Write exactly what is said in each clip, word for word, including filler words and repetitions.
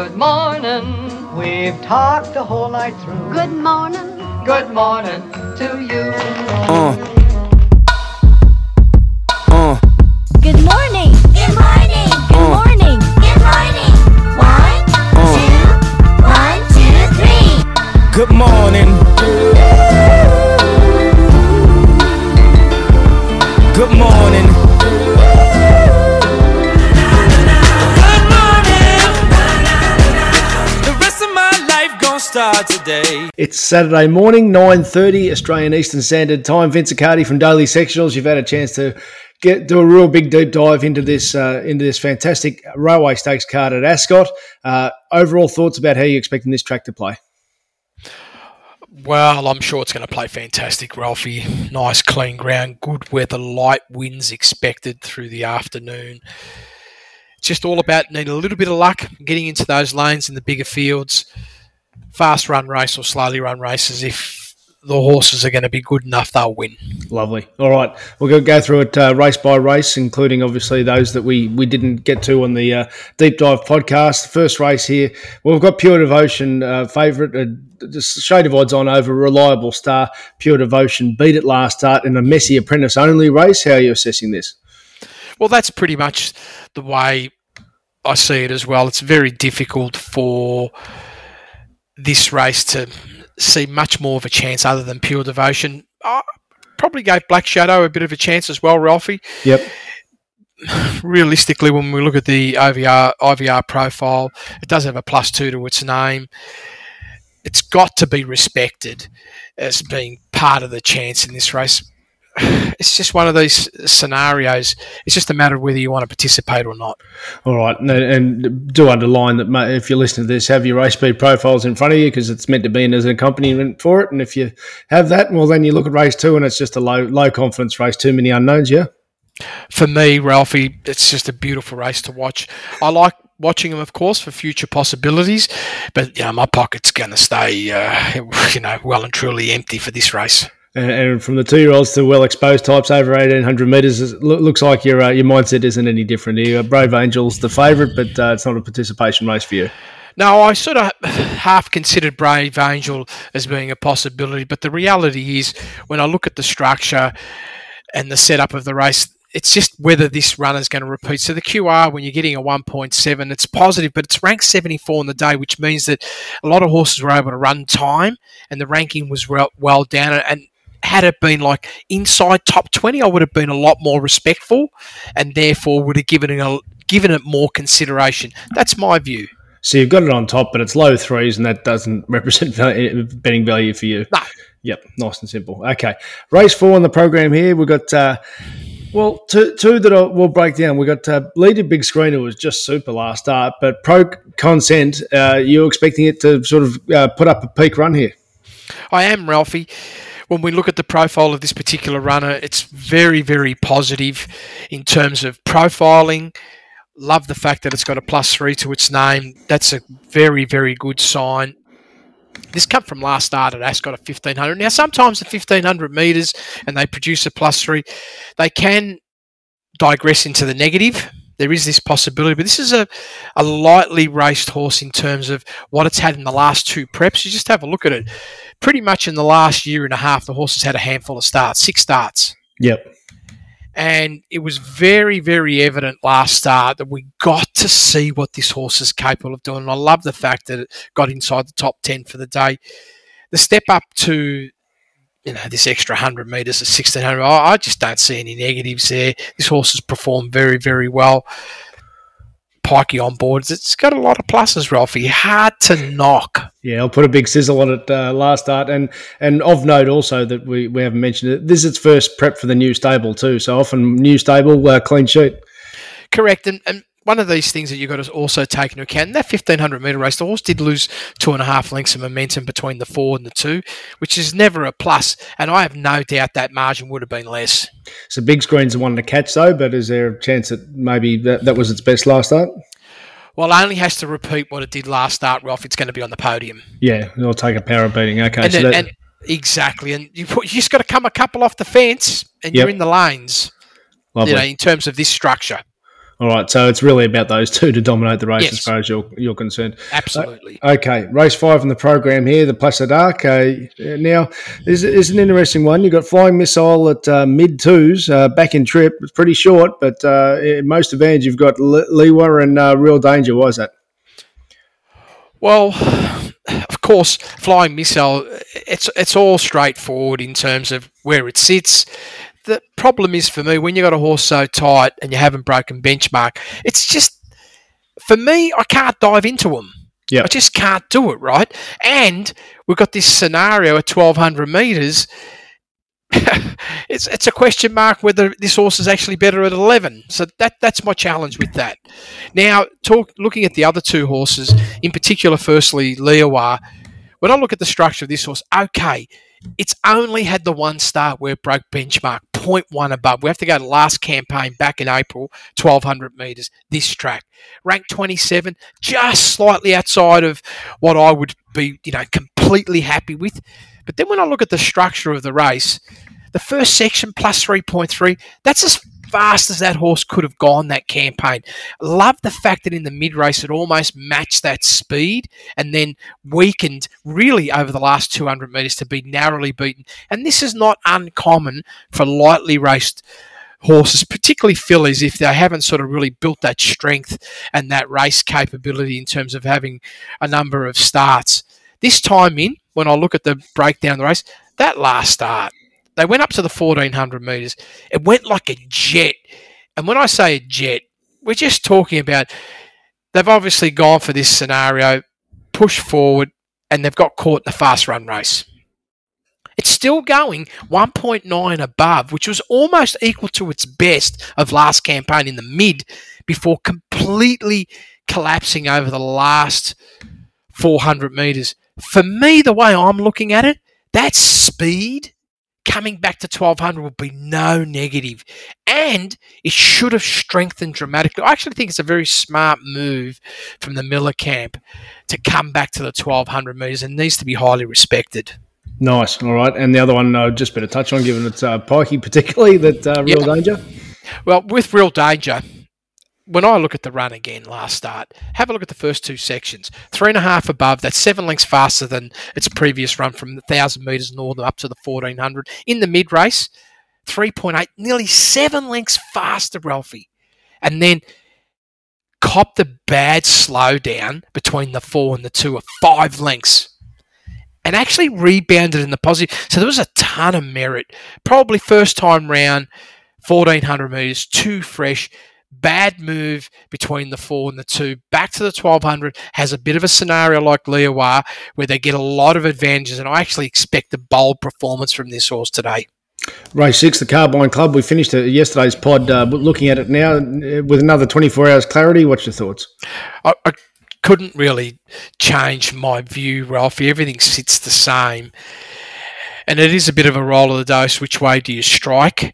Good morning. We've talked the whole night through. Good morning. Good morning to you. Uh. Uh. Good morning. Good morning. Good Uh. morning. Good morning. One, Uh. two, one, two, three. Good morning. Good morning. Good morning. The rest of my life gonna start today. It's Saturday morning, nine thirty Australian Eastern Standard Time. Vince Accardi from Daily Sectionals. You've had a chance to get do a real big deep dive into this uh, into this fantastic Railway Stakes card at Ascot. Uh, overall thoughts about how you're expecting this track to play? Well, I'm sure it's going to play fantastic, Ralphie. Nice, clean ground, good weather, light winds expected through the afternoon. It's just all about needing a little bit of luck, getting into those lanes in the bigger fields. Fast run race or slowly run races, if the horses are going to be good enough, they'll win. Lovely. All right. We're going to go through it uh, race by race, including obviously those that we, we didn't get to on the uh, Deep Dive podcast. The first race here, well, we've got Pure Devotion, uh, favourite, uh, just a shade of odds on over Reliable Star. Pure Devotion beat it last start in a messy apprentice-only race. How are you assessing this? Well, that's pretty much the way I see it as well. It's very difficult for this race to see much more of a chance other than Pure Devotion. I probably gave Black Shadow a bit of a chance as well, Ralphie. Yep. Realistically, when we look at the I V R, I V R profile, it does have a plus two to its name. It's got to be respected as being part of the chance in this race. It's just one of these scenarios. It's just a matter of whether you want to participate or not. All right. And, and do underline that if you're listening to this, have your race speed profiles in front of you because it's meant to be in as an accompaniment for it. And if you have that, well, then you look at race two and it's just a low low confidence race. Too many unknowns, yeah? For me, Ralphie, it's just a beautiful race to watch. I like watching them, of course, for future possibilities. But, you know, my pocket's going to stay, uh, you know, well and truly empty for this race. And from the two-year-olds to well-exposed types over eighteen hundred metres, it looks like your uh, your mindset isn't any different here. Brave Angel's the favourite, but uh, it's not a participation race for you. No, I sort of half considered Brave Angel as being a possibility, but the reality is when I look at the structure and the setup of the race, it's just whether this runner's going to repeat. So the Q R, when you're getting a one point seven, it's positive, but it's ranked seventy-four on the day, which means that a lot of horses were able to run time and the ranking was well, well down. And had it been like inside top twenty, I would have been a lot more respectful and therefore would have given it, a, given it more consideration. That's my view. So you've got it on top, but it's low threes and that doesn't represent betting value for you. No. Yep, nice and simple. Okay, race four on the program here. We've got, uh, well, two, two that I'll, we'll break down. We've got uh, Leader Big Screen, who was just super last start, but Pro Consent, uh, you're expecting it to sort of uh, put up a peak run here? I am, Ralphie. When we look at the profile of this particular runner, it's very, very positive in terms of profiling. Love the fact that it's got a plus three to its name. That's a very, very good sign. This come from last start at Ascot at fifteen hundred. Now, sometimes the fifteen hundred metres and they produce a plus three, they can digress into the negative. There is this possibility, but this is a, a lightly raced horse in terms of what it's had in the last two preps. You just have a look at it. Pretty much in the last year and a half, the horse has had a handful of starts, six starts. Yep. And it was very, very evident last start that we got to see what this horse is capable of doing. And I love the fact that it got inside the top ten for the day. The step up to, you know, this extra one hundred metres at sixteen hundred, I just don't see any negatives there. This horse has performed very, very well. Pikey on board. It's got a lot of pluses, Ralphie. Hard to knock. Yeah, I'll put a big sizzle on it uh, last start. And and of note also that we, we haven't mentioned it, this is its first prep for the new stable too. So often new stable, uh, clean sheet. Correct. And, and one of these things that you've got to also take into account, in that fifteen hundred metre race, the horse did lose two and a half lengths of momentum between the four and the two, which is never a plus. And I have no doubt that margin would have been less. So Big Screen's the one to catch though, but is there a chance that maybe that, that was its best last start? Well, it only has to repeat what it did last start, Ralph. It's going to be on the podium. Yeah, it'll take a power beating. Okay. And, so then, that, and exactly. And you, put, you just got to come a couple off the fence and Yep. you're in the lanes, lovely. you know, in terms of this structure. All right, so it's really about those two to dominate the race Yes. as far as you're, you're concerned. Absolutely. Uh, okay, race five in the program here, the Place d'Arc. Uh, now, this is an interesting one. You've got Flying Missile at uh, mid-twos, uh, back in trip. It's pretty short, but uh, in most advantage, you've got Le- Lewa and uh, Real Danger. Why is that? Well, of course, Flying Missile, it's it's all straightforward in terms of where it sits. The problem is for me, when you've got a horse so tight and you haven't broken benchmark, it's just, for me, I can't dive into them. Yep. I just can't do it, right? And we've got this scenario at twelve hundred metres. it's it's a question mark whether this horse is actually better at eleven. So that that's my challenge with that. Now, talk, looking at the other two horses, in particular, firstly, Lewa, when I look at the structure of this horse, okay, it's only had the one start where it broke benchmark, zero point one above. We have to go to last campaign back in April, twelve hundred metres, this track. Ranked twenty-seven, just slightly outside of what I would be, you know, completely happy with. But then when I look at the structure of the race, the first section plus three point three, that's as fast as that horse could have gone that campaign. Love the fact that in the mid-race it almost matched that speed and then weakened really over the last two hundred metres to be narrowly beaten. And this is not uncommon for lightly raced horses, particularly fillies, if they haven't sort of really built that strength and that race capability in terms of having a number of starts. This time in, when I look at the breakdown of the race, that last start, they went up to the fourteen hundred metres. It went like a jet. And when I say a jet, we're just talking about they've obviously gone for this scenario, pushed forward, and they've got caught in a fast run race. It's still going one point nine above, which was almost equal to its best of last campaign in the mid before completely collapsing over the last four hundred metres. For me, the way I'm looking at it, that speed coming back to twelve hundred will be no negative. And it should have strengthened dramatically. I actually think it's a very smart move from the Miller camp to come back to the twelve hundred metres and needs to be highly respected. Nice. All right. And the other one, uh, just better touch on, given it's uh, Pikey particularly, that uh, Real Yeah. Danger. Well, with Real Danger, when I look at the run again last start, have a look at the first two sections. Three and a half above, that's seven lengths faster than its previous run from the one thousand metres north up to the fourteen hundred. In the mid-race, three point eight, nearly seven lengths faster, Ralphie. And then copped a bad slowdown between the four and the two of five lengths. And actually rebounded in the positive. So there was a ton of merit. Probably first time round, fourteen hundred metres, too fresh. Bad move between the four and the two. Back to the twelve hundred, has a bit of a scenario like Lewa where they get a lot of advantages, and I actually expect a bold performance from this horse today. Race six, the Carbine Club. We finished uh, yesterday's pod uh, looking at it now uh, with another twenty-four hours clarity. What's your thoughts? I, I couldn't really change my view, Ralphie. Everything sits the same. And it is a bit of a roll of the dice. Which way do you strike?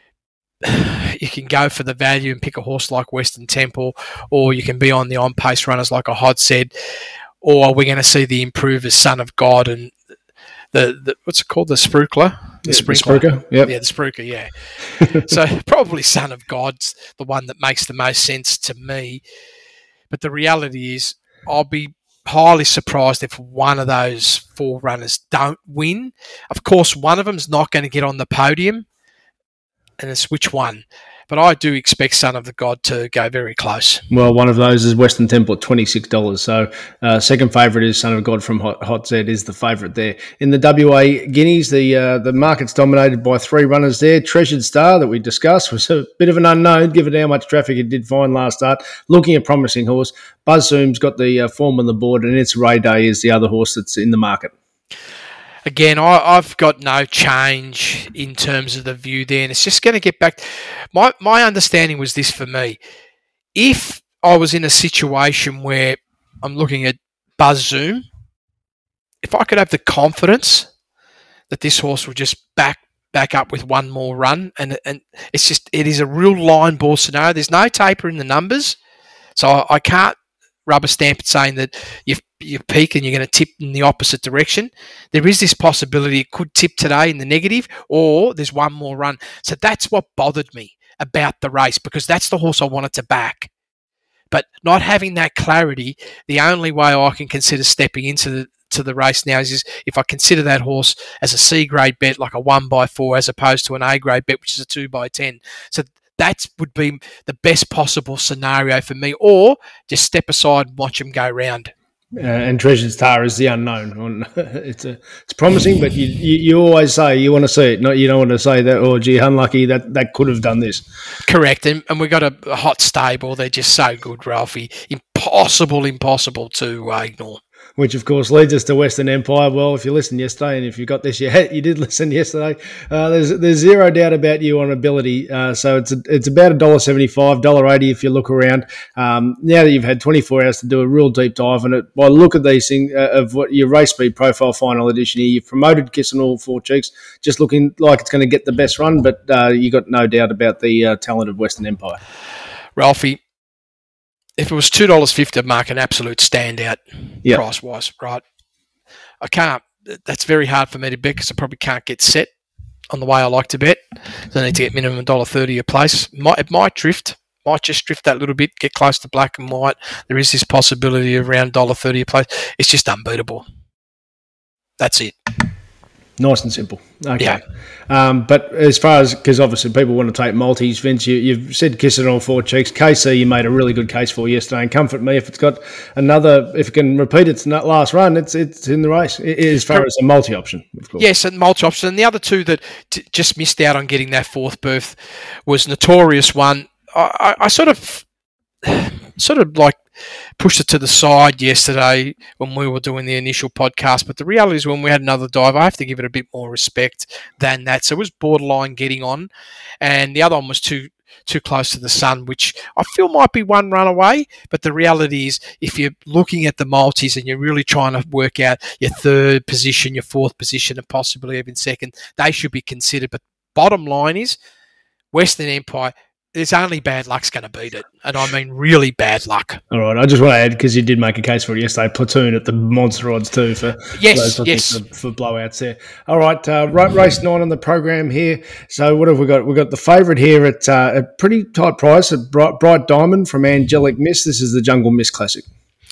You can go for the value and pick a horse like Western Temple, or you can be on the on-pace runners like a Hod said, or we're going to see the improvers Son of God and the, the what's it called, the Spruikler? The Spruiker, yep. Yeah, the Spruiker, yeah. So probably Son of God's the one that makes the most sense to me. But the reality is I'll be highly surprised if one of those four runners don't win. Of course, one of them's not going to get on the podium, and it's which one. But I do expect Son of the God to go very close. Well, one of those is Western Temple at twenty-six dollars. So uh, second favourite is Son of God from Hot, Hot Z is the favourite there. In the W A Guineas, the uh, the market's dominated by three runners there. Treasured Star, that we discussed, was a bit of an unknown given how much traffic it did find last start. Looking a promising horse. Buzz Zoom's got the uh, form on the board, and It's Ray Day is the other horse that's in the market. Again, I, I've got no change in terms of the view there, and it's just going to get back. My my understanding was this for me. If I was in a situation where I'm looking at Buzz Zoom, if I could have the confidence that this horse will just back back up with one more run, and and it's just it is a real line ball scenario. There's no taper in the numbers, so I, I can't rubber stamp it saying that you've you peak and you're going to tip in the opposite direction. There is this possibility it could tip today in the negative, or there's one more run. So that's what bothered me. about the race because that's the horse I wanted to back. But not having that clarity, the only way I can consider stepping into the to the race now is, is if I consider that horse as a C grade bet, like a one by four, as opposed to an A grade bet, which is a two by ten. So that would be the best possible scenario for me, or just step aside and watch them go round. Uh, and Treasure's Star is the unknown. It's a, it's promising, but you, you you always say you want to see it. Not you don't want to say that. Oh, gee, unlucky that that could have done this. Correct, and, and we got a, a hot stable. They're just so good, Ralphie. Impossible, impossible to uh, ignore. Which, of course, leads us to Western Empire. Well, if you listened yesterday, and if you got this, you had, you did listen yesterday. Uh, there's there's zero doubt about you on ability. Uh, so it's a, it's about a dollar seventy-five, a dollar eighty if you look around. Um, now that you've had twenty-four hours to do a real deep dive on it, by the look of these things, uh, of what your race speed profile final edition here, you've promoted Kiss and All Four Cheeks, just looking like it's going to get the best run, but uh, you got no doubt about the uh, talent of Western Empire. Ralphie, if it was two dollars fifty, I'd mark an absolute standout yep. price-wise, right? I can't. That's very hard for me to bet because I probably can't get set on the way I like to bet. So I need to get minimum one dollar thirty a place. Might, it might drift. Might just drift that little bit, get close to black and white. There is this possibility of around one dollar thirty a place. It's just unbeatable. That's it. Nice and simple. Okay. Yeah. Um, but as far as, because obviously people want to take multis, Vince, you, you've said Kiss It All Four Cheeks. K C you made a really good case for yesterday, and comfort me if it's got another, if it can repeat its last run, it's it's in the race as far as a multi option, of course. Yes, and multi option. And the other two that t- just missed out on getting that fourth berth was Notorious One. I, I, I sort of, sort of like, pushed it to the side yesterday when we were doing the initial podcast, but the reality is when we had another dive, I have to give it a bit more respect than that. So it was borderline getting on, and the other one was too too close to the sun, which I feel might be one run away. But the reality is, if you're looking at the multis and you're really trying to work out your third position, your fourth position, and possibly even second, they should be considered. But bottom line is, Western Empire, there's only bad luck's going to beat it. And I mean really bad luck. All right. I just want to add, because you did make a case for it yesterday, Platoon at the monster odds too for, yes, for, yes. for, for blowouts there. All right. Uh, race nine on the program here. So what have we got? We've got the favourite here at uh, a pretty tight price at Bright, Bright Diamond from Angelic Miss. This is the Jungle Miss Classic.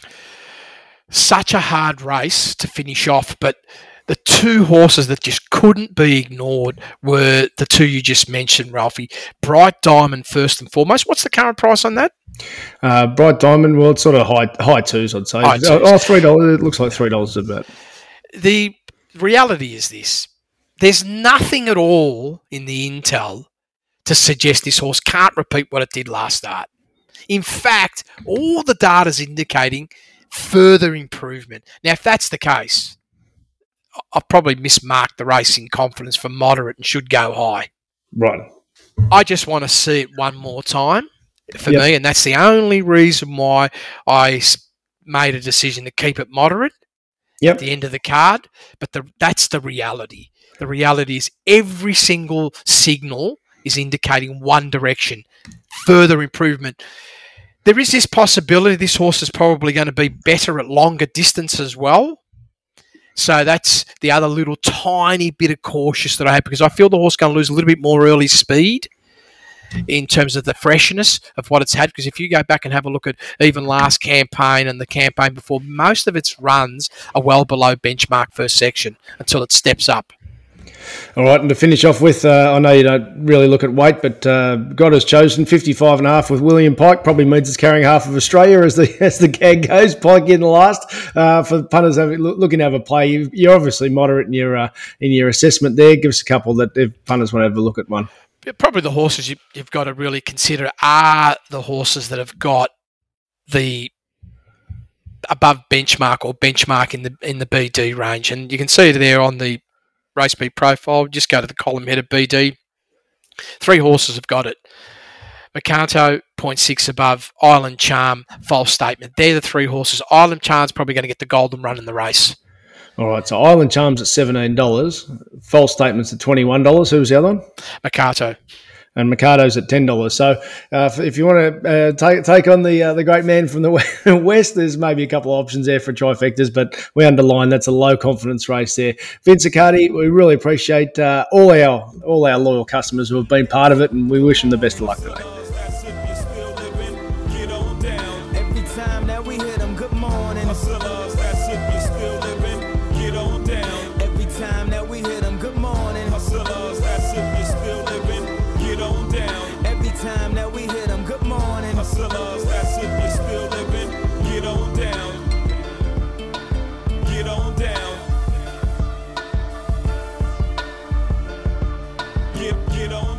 Such a hard race to finish off, but the two horses that just couldn't be ignored were the two you just mentioned, Ralphie. Bright Diamond first and foremost. What's the current price on that? Uh, Bright Diamond, well, it's sort of high high twos, I'd say. High twos. Oh, three dollars. It looks like three dollars about. The reality is this. There's nothing at all in the intel to suggest this horse can't repeat what it did last start. In fact, all the data's indicating further improvement. Now, if that's the case, I've probably mismarked the race in confidence for moderate and should go high. Right. I just want to see it one more time for yep. me, and that's the only reason why I made a decision to keep it moderate yep. at the end of the card. But the, that's the reality. The reality is every single signal is indicating one direction, further improvement. There is this possibility this horse is probably going to be better at longer distance as well. So that's the other little tiny bit of cautious that I have, because I feel the horse is going to lose a little bit more early speed in terms of the freshness of what it's had. Because if you go back and have a look at even last campaign and the campaign before, most of its runs are well below benchmark first section until it steps up. All right, and to finish off with, uh, I know you don't really look at weight, but uh, God has chosen fifty-five and a half with William Pike. Probably means it's carrying half of Australia as the as the gag goes. Pike in the last uh, for the punters having, looking to have a play. You, you're obviously moderate in your uh, in your assessment there. Give us a couple that if punters want to have a look at one. Probably the horses you, you've got to really consider are the horses that have got the above benchmark or benchmark in the in the B D range, and you can see it there on the race speed profile. Just go to the column header B D. Three horses have got it. Mercanto, zero point six above. Island Charm, false statement. They're the three horses. Island Charm's probably going to get the golden run in the race. All right, so Island Charm's at seventeen dollars. False statement's at twenty-one dollars. Who was the other one? Mercato. and Mikado's at ten dollars. So uh, if you want to uh, take take on the uh, the great man from the west, there's maybe a couple of options there for trifectas, but we underline that's a low confidence race there. Vince Accardi, we really appreciate uh, all our all our loyal customers who have been part of it, and we wish them the best of luck today. Get, get on